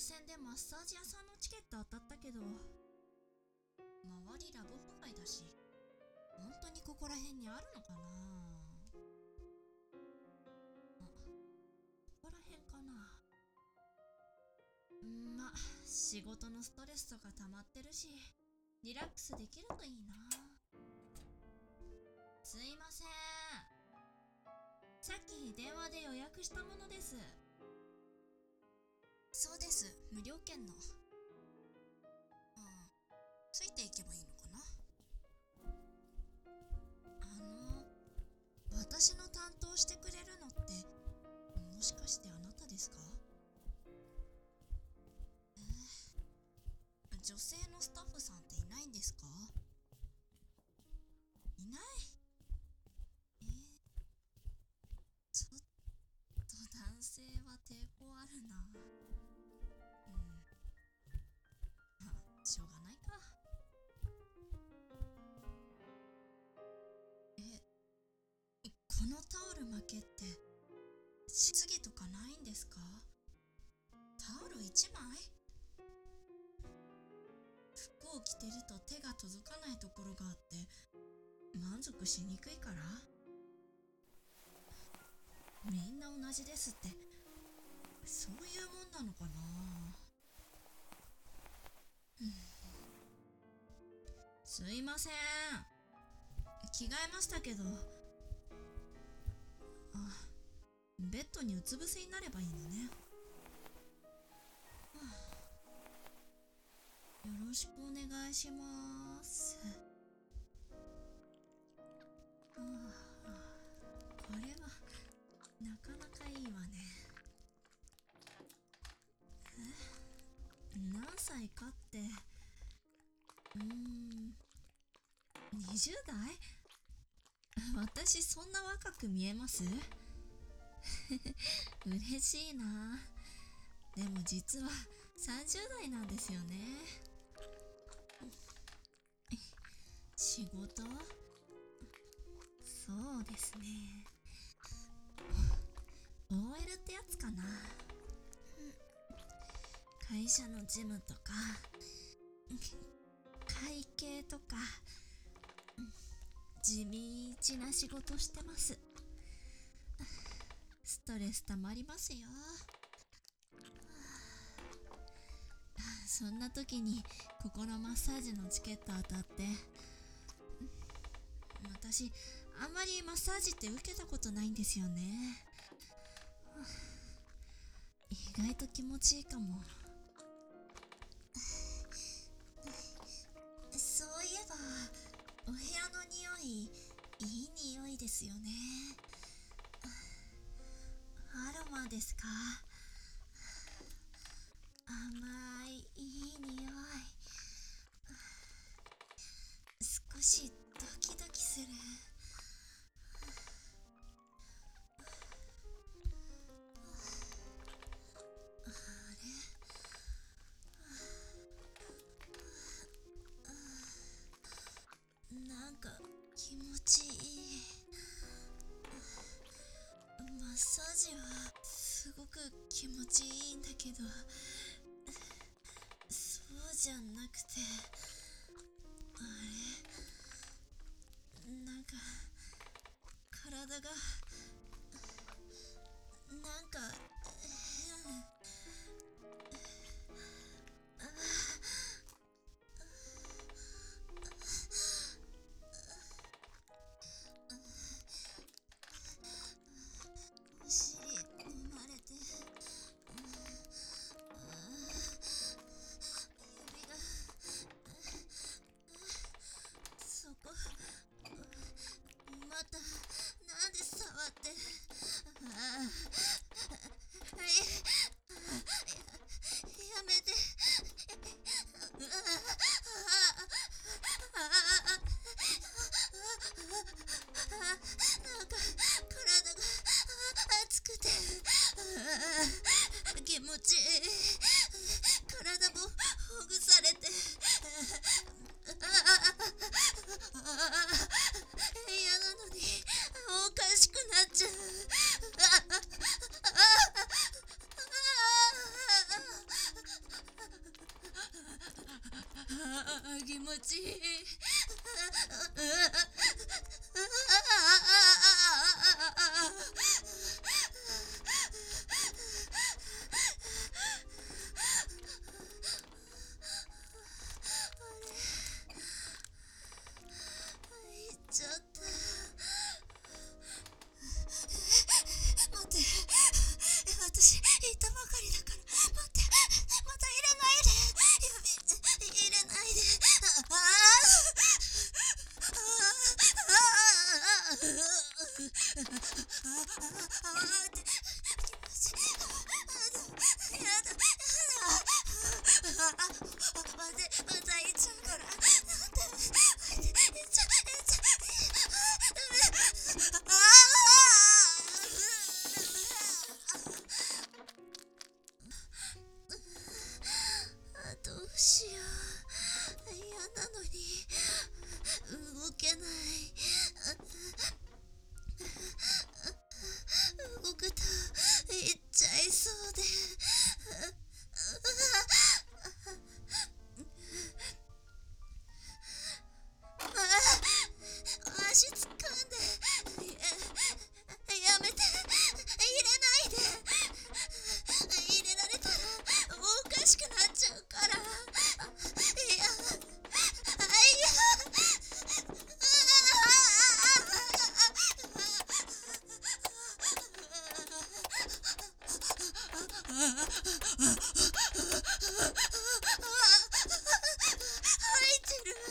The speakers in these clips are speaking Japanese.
選でマッサージ屋さんのチケット当たったけど、周りラブホ街だし、本当にここら辺にあるのかな。あ、ここら辺かな。ま、仕事のストレスとか溜まってるし、リラックスできるといいな。すいません。さっき電話で予約したものです。そうです、無料券の。ついていけばいいのかな。私の担当してくれるのって、もしかしてあなたですか？女性のスタッフさんっていないんですか？いない。ちょっと男性は抵抗あるな。しょうがないか。このタオル負けって質疑とかないんですか？タオル1枚？服を着てると手が届かないところがあって満足しにくいから。みんな同じですって、そういうもんなのかな。すいません、着替えましたけど。ベッドにうつ伏せになればいいのね。よろしくお願いします。これはなかなかいいわね。何歳かって、20代？私そんな若く見えます？嬉しいな。でも実は30代なんですよね。仕事？そうですね。OL ってやつかな。会社の事務とか会計とか地道な仕事してます。ストレス溜まりますよ。そんな時に心マッサージのチケット当たって。私あんまりマッサージって受けたことないんですよね。意外と気持ちいいかも。そういえばお部屋の匂い、いい匂いですよね。アロマですか？甘い、いい匂い。少しドキドキする。あれ、なんか気持ちいい。マッサージはすごく気持ちいいんだけど、そうじゃなくて、なんか体がなんかお尻揉まれて、指がそこまたなんで触って。 気持ちいい。ちょっと待って、私言ったばかりだから。待って、また入れないで。入れないで。ああって気持ちいい。やだ。待って、また行っちゃうから。なんで行っちゃう。どうしよう。嫌なのに動けない。動くと行っちゃいそうで。足掴んで。やめて。入れないで。入れられたらおかしくなっちゃうから。いや、入ってる。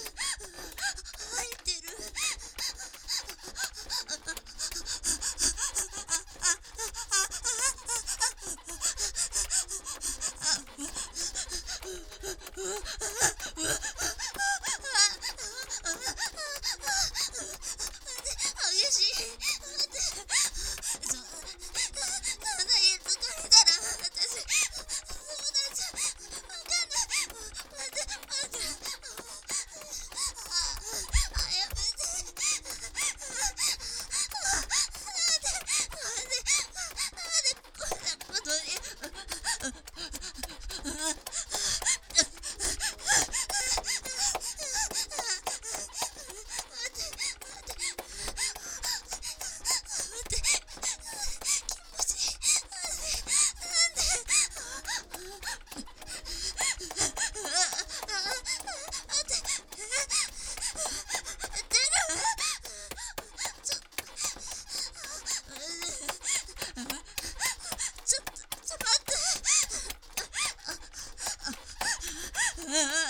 激しい。待って。そんなに疲れたら私そうなっちゃう。わかんない。待って。やめて。なんでこんなことに。ちょっと待って。